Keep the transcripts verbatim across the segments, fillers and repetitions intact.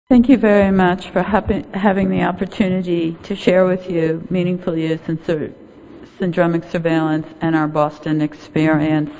Thank you very much for happy, having the opportunity to share with you meaningful use in sy- syndromic surveillance and our Boston experience.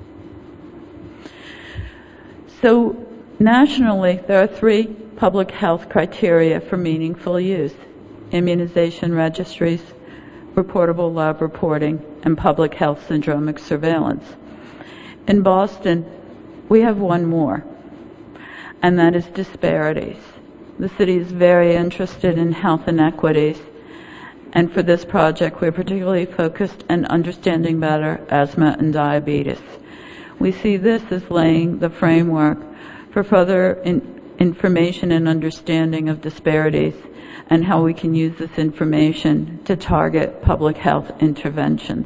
So nationally, there are three public health criteria for meaningful use: immunization registries, reportable lab reporting, and public health syndromic surveillance. In Boston, we have one more, and that is disparities. The city is very interested in health inequities, and for this project, we're particularly focused on understanding better asthma and diabetes. We see this as laying the framework for further in information and understanding of disparities and how we can use this information to target public health interventions.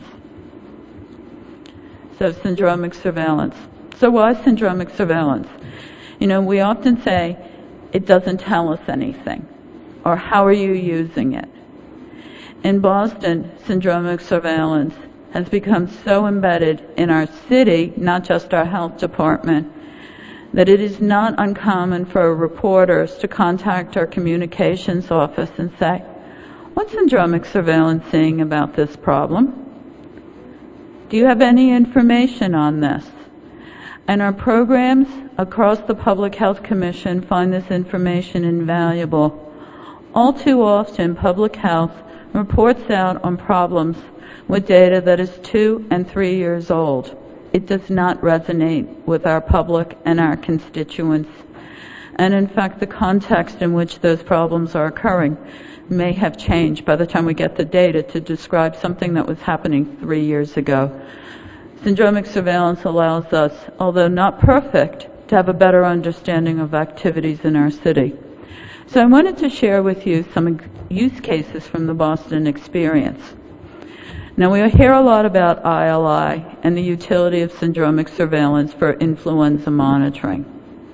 So syndromic surveillance. So why syndromic surveillance? You know, we often say, it doesn't tell us anything, or how are you using it? In Boston, syndromic surveillance has become so embedded in our city, not just our health department, that it is not uncommon for reporters to contact our communications office and say, what's syndromic surveillance saying about this problem? Do you have any information on this? And our programs across the Public Health Commission find this information invaluable. All too often, public health reports out on problems with data that is two and three years old. It does not resonate with our public and our constituents. And in fact, the context in which those problems are occurring may have changed by the time we get the data to describe something that was happening three years ago. Syndromic surveillance allows us, although not perfect, to have a better understanding of activities in our city. So I wanted to share with you some use cases from the Boston experience. Now, we hear a lot about I L I and the utility of syndromic surveillance for influenza monitoring.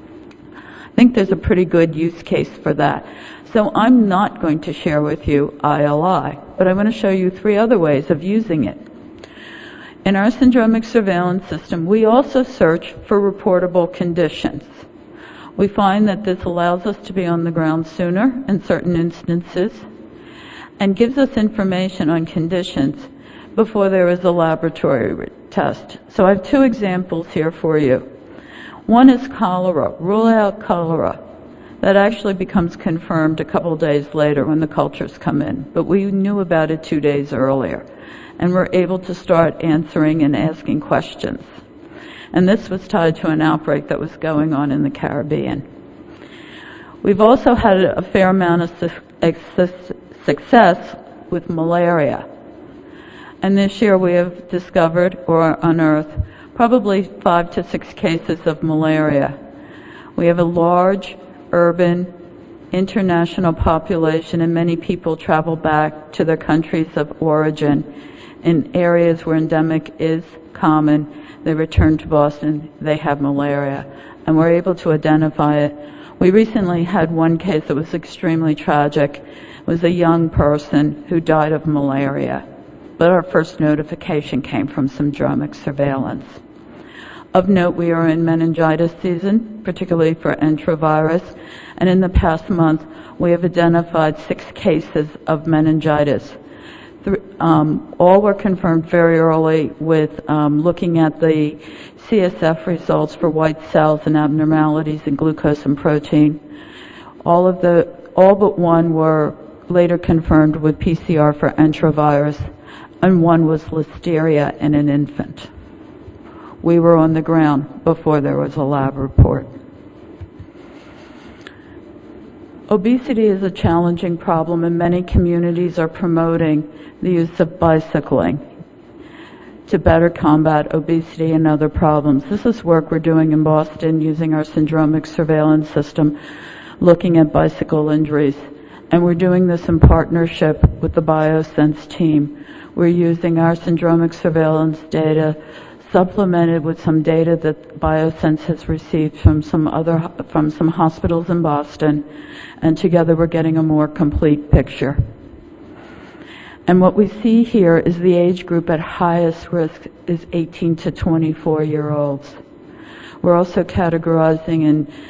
I think there's a pretty good use case for that. So I'm not going to share with you I L I, but I want to show you three other ways of using it. In our syndromic surveillance system, we also search for reportable conditions. We find that this allows us to be on the ground sooner in certain instances and gives us information on conditions before there is a laboratory test. So I have two examples here for you. One is cholera, rule out cholera. That actually becomes confirmed a couple days later when the cultures come in, but we knew about it two days earlier. And we're able to start answering and asking questions. And this was tied to an outbreak that was going on in the Caribbean. We've also had a fair amount of su- success with malaria. And this year we have discovered or unearthed probably five to six cases of malaria. We have a large urban international population, and many people travel back to their countries of origin. In areas where endemic is common, they return to Boston, they have malaria, and we're able to identify it. We recently had one case that was extremely tragic. It was a young person who died of malaria, but our first notification came from syndromic surveillance. Of note, we are in meningitis season, particularly for enterovirus, and in the past month, we have identified six cases of meningitis. Um, all were confirmed very early with um, looking at the C S F results for white cells and abnormalities in glucose and protein. All of the, all but one were later confirmed with P C R for enterovirus, and one was listeria in an infant. We were on the ground before there was a lab report. Obesity is a challenging problem, and many communities are promoting the use of bicycling to better combat obesity and other problems. This is work we're doing in Boston using our syndromic surveillance system, looking at bicycle injuries. And we're doing this in partnership with the BioSense team. We're using our syndromic surveillance data supplemented with some data that BioSense has received from some other, from some hospitals in Boston, and together we're getting a more complete picture. And what we see here is the age group at highest risk is eighteen to twenty-four year olds. We're also categorizing in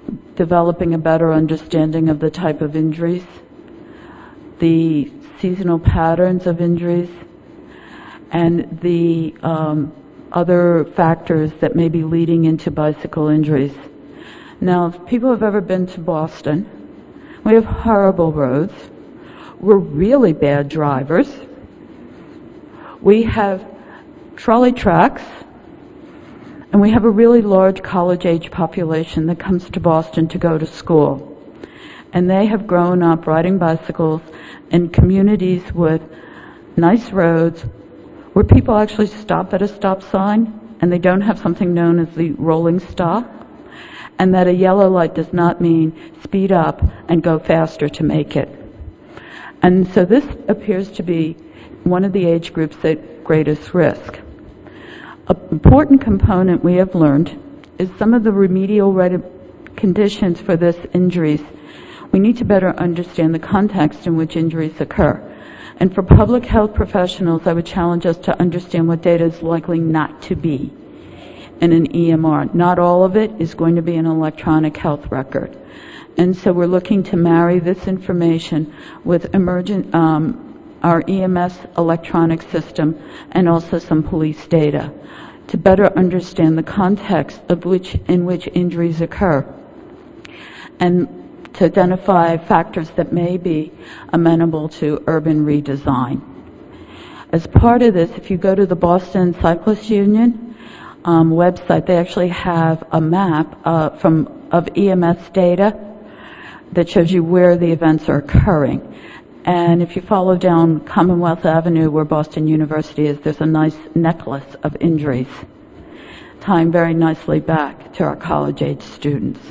developing a better understanding of the type of injuries, the seasonal patterns of injuries, and the um, other factors that may be leading into bicycle injuries. Now, if people have ever been to Boston, we have horrible roads. We're really bad drivers. We have trolley tracks, and we have a really large college-age population that comes to Boston to go to school. And they have grown up riding bicycles in communities with nice roads where people actually stop at a stop sign and they don't have something known as the rolling stop, and that a yellow light does not mean speed up and go faster to make it. And so this appears to be one of the age groups at greatest risk. An important component we have learned is some of the remedial conditions for this injuries. We need to better understand the context in which injuries occur. And for public health professionals, I would challenge us to understand what data is likely not to be in an E M R. Not all of it is going to be an electronic health record. And so we're looking to marry this information with emergent, um, our E M S electronic system and also some police data to better understand the context of which, in which injuries occur, and to identify factors that may be amenable to urban redesign. As part of this, if you go to the Boston Cyclists Union um, website, they actually have a map uh, from of E M S data that shows you where the events are occurring. And if you follow down Commonwealth Avenue, where Boston University is, there's a nice necklace of injuries tying very nicely back to our college-age students.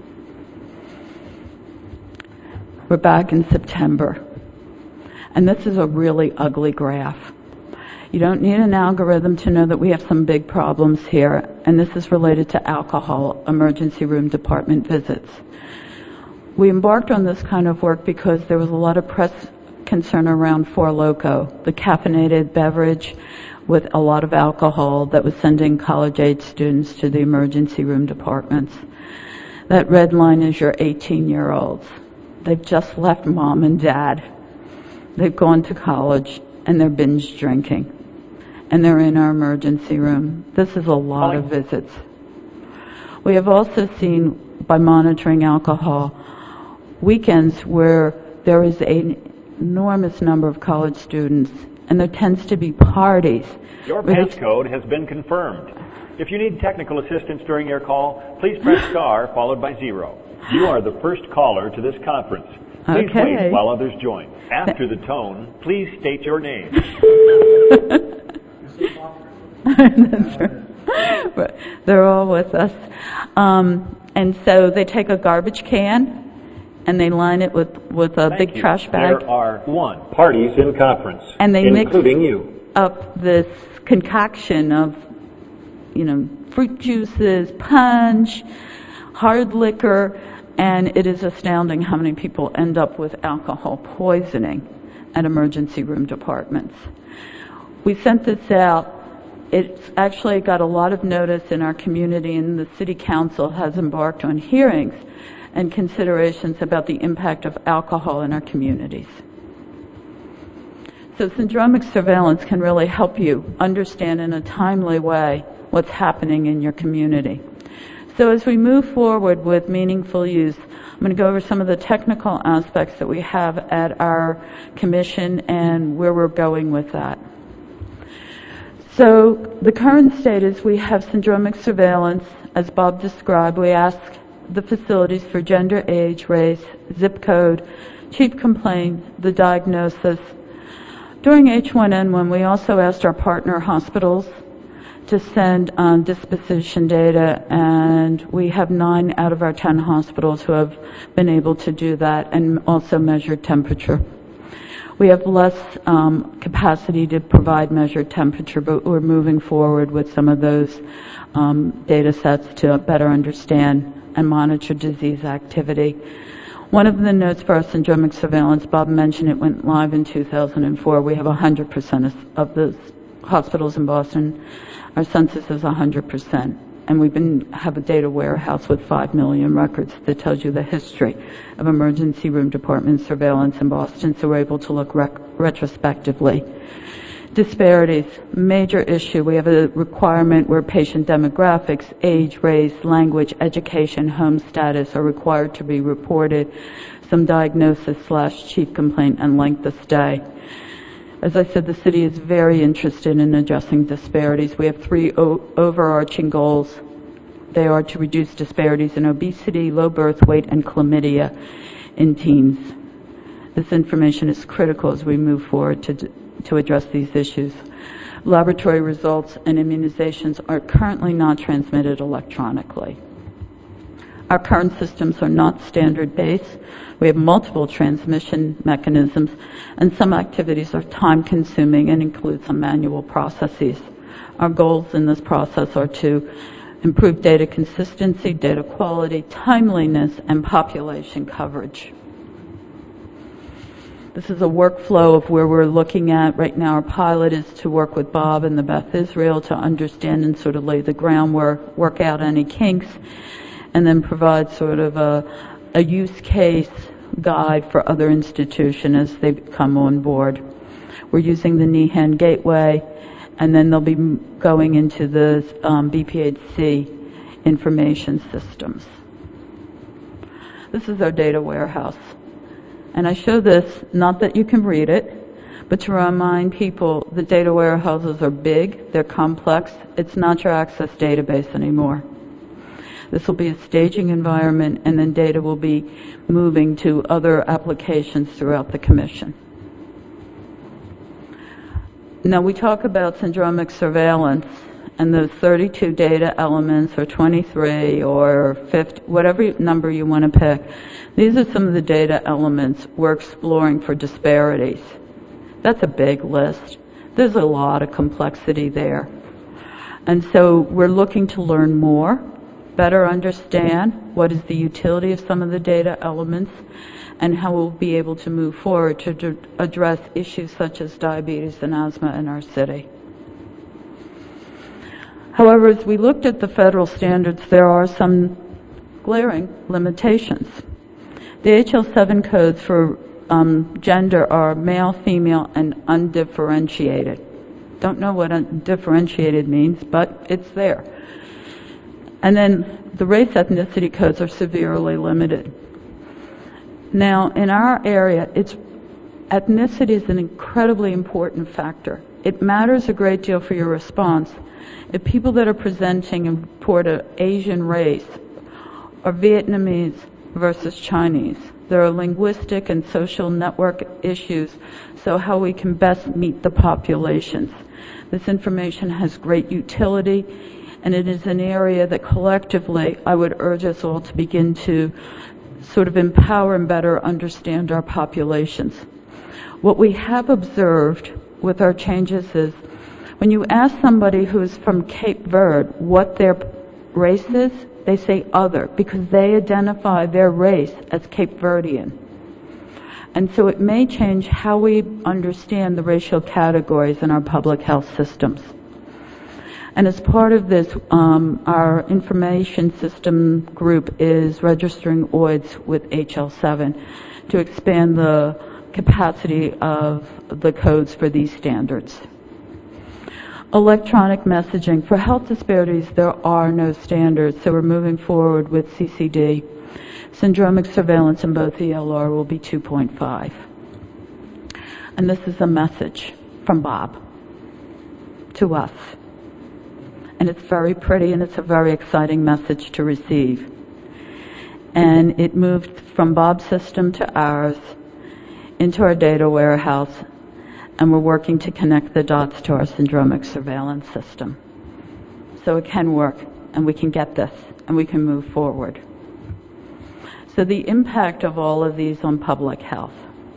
We're back in September, and this is a really ugly graph. You don't need an algorithm to know that we have some big problems here, and this is related to alcohol emergency room department visits. We embarked on this kind of work because there was a lot of press concern around Four Loko, the caffeinated beverage with a lot of alcohol that was sending college-age students to the emergency room departments. That red line is your eighteen-year-olds. They've just left mom and dad. They've gone to college, and they're binge drinking. And they're in our emergency room. This is a lot of visits. We have also seen, by monitoring alcohol, weekends where there is an enormous number of college students, and there tends to be parties. Your passcode has been confirmed. If you need technical assistance during your call, please press star followed by zero. You are the first caller to this conference. Please okay. wait while others join. After the tone, please state your name. That's right. But they're all with us. Um, and so they take a garbage can and they line it with, with a Thank big you. trash bag. There are one parties in conference, and they including mix you. up this concoction of, you know, fruit juices, punch, hard liquor, and it is astounding how many people end up with alcohol poisoning at emergency room departments. We sent this out. It's actually got a lot of notice in our community, and the City Council has embarked on hearings and considerations about the impact of alcohol in our communities. So syndromic surveillance can really help you understand in a timely way what's happening in your community. So as we move forward with meaningful use, I'm going to go over some of the technical aspects that we have at our commission and where we're going with that. So the current state is we have syndromic surveillance. As Bob described, we ask the facilities for gender, age, race, zip code, chief complaint, the diagnosis. During H one N one, we also asked our partner hospitals to send um, disposition data, and we have nine out of our ten hospitals who have been able to do that and also measured temperature. We have less um, capacity to provide measured temperature, but we're moving forward with some of those um, data sets to better understand and monitor disease activity. One of the notes for our syndromic surveillance, Bob mentioned it went live in two thousand four. We have one hundred percent of the hospitals in Boston. Our census is one hundred percent. and we've been have a data warehouse with five million records that tells you the history of emergency room department surveillance in Boston, so we're able to look rec- retrospectively. Disparities, major issue. We have a requirement where patient demographics, age, race, language, education, home status are required to be reported, some diagnosis slash chief complaint, and length of stay. As I said, the city is very interested in addressing disparities. We have three o- overarching goals. They are to reduce disparities in obesity, low birth weight, and chlamydia in teens. This information is critical as we move forward to d- to address these issues. Laboratory results and immunizations are currently not transmitted electronically. Our current systems are not standard-based. We have multiple transmission mechanisms, and some activities are time-consuming and include some manual processes. Our goals in this process are to improve data consistency, data quality, timeliness, and population coverage. This is a workflow of where we're looking at. Right now, our pilot is to work with Bob and the Beth Israel to understand and sort of lay the groundwork, work out any kinks, and then provide sort of a, a use case guide for other institutions as they come on board. We're using the NEHAN gateway, and then they'll be going into the um, B P H C information systems. This is our data warehouse. And I show this, not that you can read it, but to remind people that data warehouses are big, they're complex. It's not your Access database anymore. This will be a staging environment, and then data will be moving to other applications throughout the Commission. Now, we talk about syndromic surveillance, and those thirty-two data elements, or twenty-three, or fifty, whatever number you want to pick, these are some of the data elements we're exploring for disparities. That's a big list. There's a lot of complexity there. And so we're looking to learn more, better understand what is the utility of some of the data elements, and how we'll be able to move forward to d- address issues such as diabetes and asthma in our city. However, as we looked at the federal standards, there are some glaring limitations. The H L seven codes for um, gender are male, female, and undifferentiated. Don't know what undifferentiated means, but it's there. And then the race ethnicity codes are severely limited. Now, in our area, it's ethnicity is an incredibly important factor. It matters a great deal for your response. If people that are presenting and report an Asian race are Vietnamese versus Chinese, there are linguistic and social network issues, so how we can best meet the populations. This information has great utility, and it is an area that collectively I would urge us all to begin to sort of empower and better understand our populations. What we have observed with our changes is when you ask somebody who's from Cape Verde what their race is, they say other, because they identify their race as Cape Verdean. And so it may change how we understand the racial categories in our public health systems. And as part of this, um, our information system group is registering O I D S with H L seven to expand the capacity of the codes for these standards. Electronic messaging. For health disparities, there are no standards, so we're moving forward with C C D. Syndromic surveillance in both E L R will be two point five. And this is a message from Bob to us. And it's very pretty, and it's a very exciting message to receive. And it moved from Bob's system to ours into our data warehouse, and we're working to connect the dots to our syndromic surveillance system. So it can work, and we can get this, and we can move forward. So the impact of all of these on public health.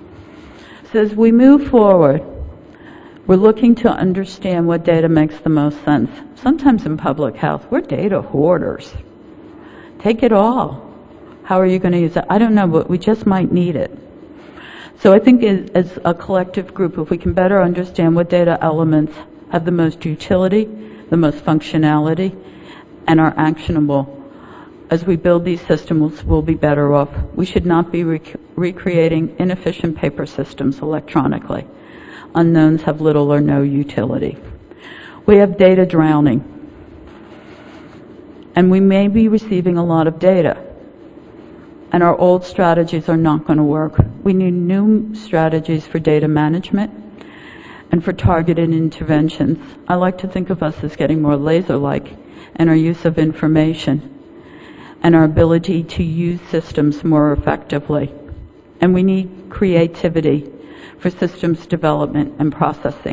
So as we move forward, we're looking to understand what data makes the most sense. Sometimes in public health, we're data hoarders. Take it all. How are you going to use it? I don't know, but we just might need it. So I think as a collective group, if we can better understand what data elements have the most utility, the most functionality, and are actionable. As we build these systems, we'll be better off. We should not be rec- recreating inefficient paper systems electronically. Unknowns have little or no utility. We have data drowning, and we may be receiving a lot of data, and our old strategies are not going to work. We need new strategies for data management and for targeted interventions. I like to think of us as getting more laser-like in our use of information and our ability to use systems more effectively. And we need creativity for systems development and processing.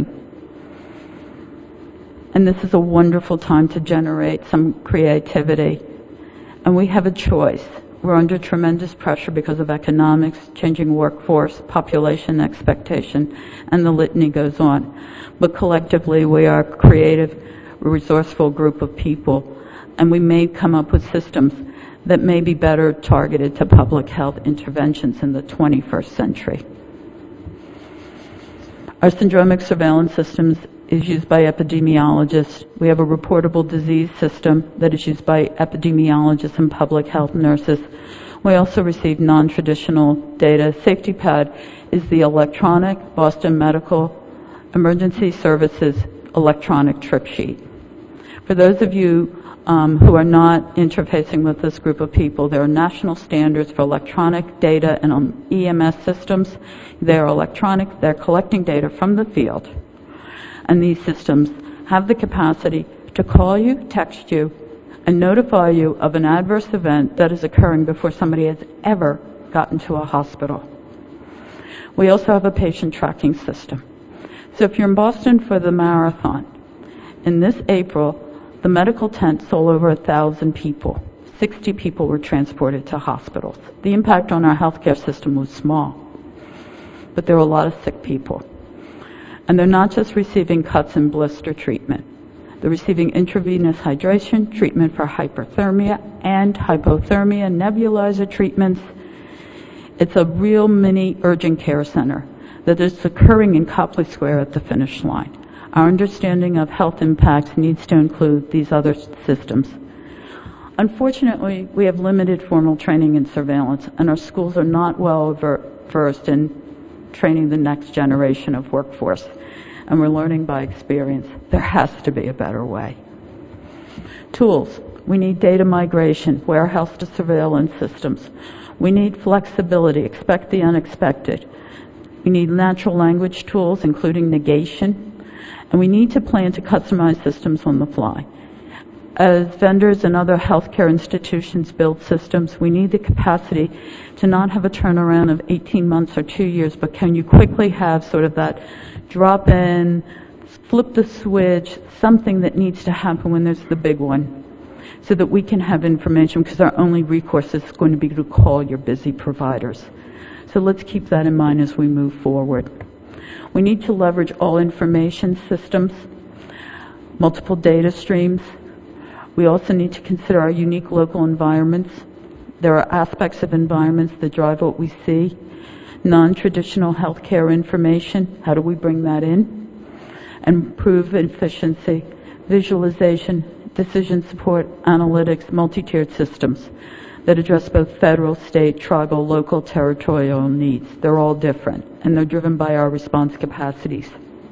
And this is a wonderful time to generate some creativity. And we have a choice. We're under tremendous pressure because of economics, changing workforce, population expectation, and the litany goes on. But collectively, we are a creative, resourceful group of people, and we may come up with systems that may be better targeted to public health interventions in the twenty-first century. Our syndromic surveillance systems is used by epidemiologists. We have a reportable disease system that is used by epidemiologists and public health nurses. We also receive non-traditional data. SafetyPad is the electronic Boston Medical Emergency Services electronic trip sheet. For those of you um, who are not interfacing with this group of people, there are national standards for electronic data and um, E M S systems. They're electronic, they're collecting data from the field. And these systems have the capacity to call you, text you, and notify you of an adverse event that is occurring before somebody has ever gotten to a hospital. We also have a patient tracking system. So if you're in Boston for the marathon, in this April, the medical tent saw over a thousand people. sixty people were transported to hospitals. The impact on our healthcare system was small, but there were a lot of sick people. And they're not just receiving cuts and blister treatment. They're receiving intravenous hydration, treatment for hyperthermia and hypothermia, nebulizer treatments. It's a real mini urgent care center that is occurring in Copley Square at the finish line. Our understanding of health impacts needs to include these other systems. Unfortunately, we have limited formal training in surveillance, and our schools are not well versed in training the next generation of workforce. And we're learning by experience. There has to be a better way. Tools. We need data migration, warehouse to surveillance systems. We need flexibility, expect the unexpected. We need natural language tools, including negation. And we need to plan to customize systems on the fly. As vendors and other healthcare institutions build systems, we need the capacity to not have a turnaround of eighteen months or two years, but can you quickly have sort of that drop in, flip the switch, something that needs to happen when there's the big one, so that we can have information, because our only recourse is going to be to call your busy providers. So let's keep that in mind as we move forward. We need to leverage all information systems, multiple data streams. We also need to consider our unique local environments. There are aspects of environments that drive what we see. Non-traditional healthcare information, how do we bring that in? And improve efficiency, visualization, decision support, analytics, multi-tiered systems that address both federal, state, tribal, local, territorial needs. They're all different, and they're driven by our response capacities.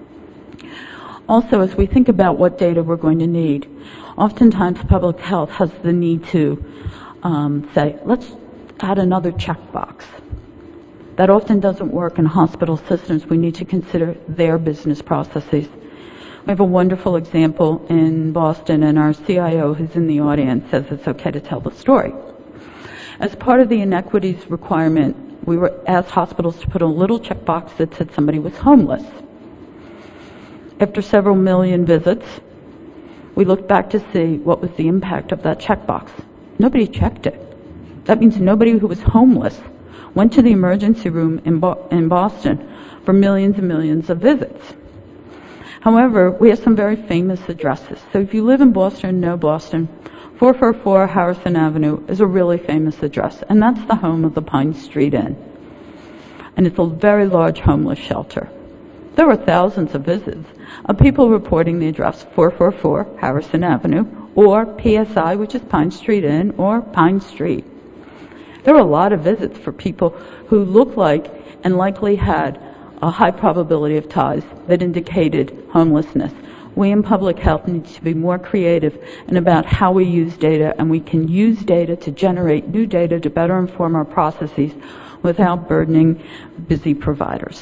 Also, as we think about what data we're going to need, oftentimes public health has the need to um, say, let's add another checkbox. That often doesn't work in hospital systems. We need to consider their business processes. We have a wonderful example in Boston, and our C I O, who's in the audience, says it's okay to tell the story. As part of the inequities requirement, we were asked hospitals to put a little checkbox that said somebody was homeless. After several million visits, we looked back to see what was the impact of that checkbox. Nobody checked it. That means nobody who was homeless went to the emergency room in, Bo- in Boston for millions and millions of visits. However, we have some very famous addresses. So if you live in Boston and know Boston, four forty-four Harrison Avenue is a really famous address, and that's the home of the Pine Street Inn. And it's a very large homeless shelter. There were thousands of visits of people reporting the address four forty-four Harrison Avenue or P S I, which is Pine Street Inn, or Pine Street. There were a lot of visits for people who looked like and likely had a high probability of ties that indicated homelessness. We in public health need to be more creative and about how we use data, and we can use data to generate new data to better inform our processes without burdening busy providers.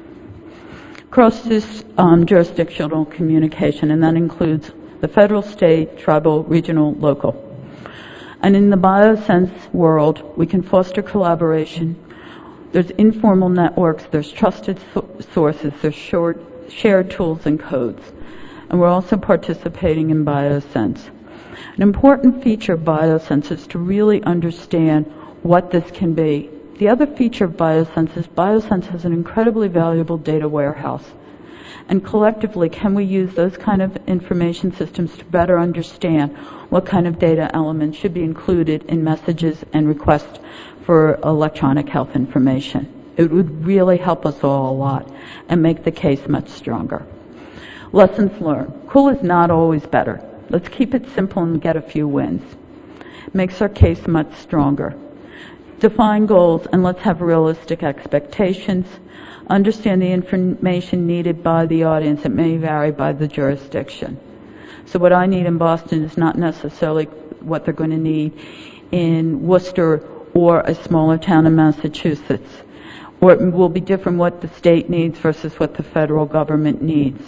Cross this um, jurisdictional communication, and that includes the federal, state, tribal, regional, local. And in the biosense world, we can foster collaboration. There's informal networks, there's trusted so- sources, there's short, shared tools and codes. And we're also participating in biosense. An important feature of biosense is to really understand what this can be. The other feature of biosense is biosense has an incredibly valuable data warehouse. And collectively, can we use those kind of information systems to better understand what kind of data elements should be included in messages and requests for electronic health information? It would really help us all a lot and make the case much stronger. Lessons learned. Cool is not always better. Let's keep it simple and get a few wins. Makes our case much stronger. Define goals and let's have realistic expectations. Understand the information needed by the audience. It may vary by the jurisdiction. So what I need in Boston is not necessarily what they're going to need in Worcester or a smaller town in Massachusetts. Or it will be different what the state needs versus what the federal government needs.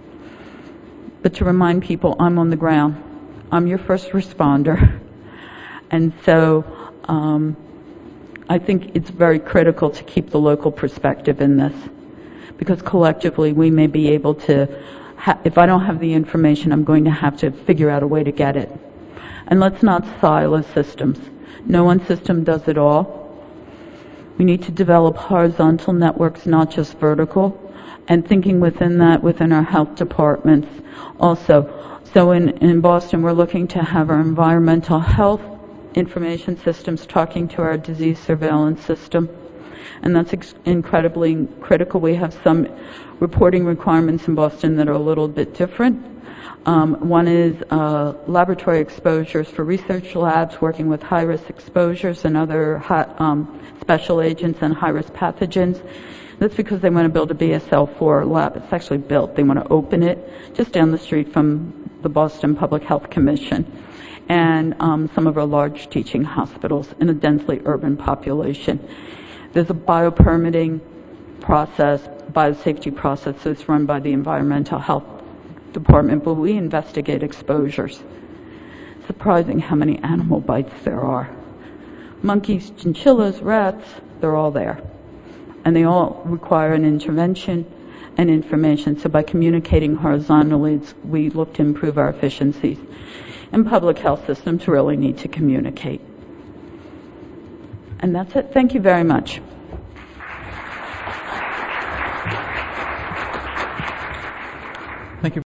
But to remind people, I'm on the ground. I'm your first responder. And so um, I think it's very critical to keep the local perspective in this, because collectively we may be able to, ha- if I don't have the information, I'm going to have to figure out a way to get it. And let's not silo systems. No one system does it all. We need to develop horizontal networks, not just vertical, and thinking within that, within our health departments also. So in, in Boston, we're looking to have our environmental health information systems talking to our disease surveillance system. And that's ex- incredibly critical. We have some reporting requirements in Boston that are a little bit different. Um, one is uh, laboratory exposures for research labs working with high-risk exposures and other high, um, special agents and high-risk pathogens. That's because they want to build a B S L four lab. It's actually built. They want to open it just down the street from the Boston Public Health Commission and um, some of our large teaching hospitals in a densely urban population. There's a biopermitting process, biosafety process that's run by the Environmental Health Department, but we investigate exposures. Surprising how many animal bites there are. Monkeys, chinchillas, rats, they're all there. And they all require an intervention and information. So by communicating horizontally, we look to improve our efficiencies. And public health systems really need to communicate. And that's it. Thank you very much.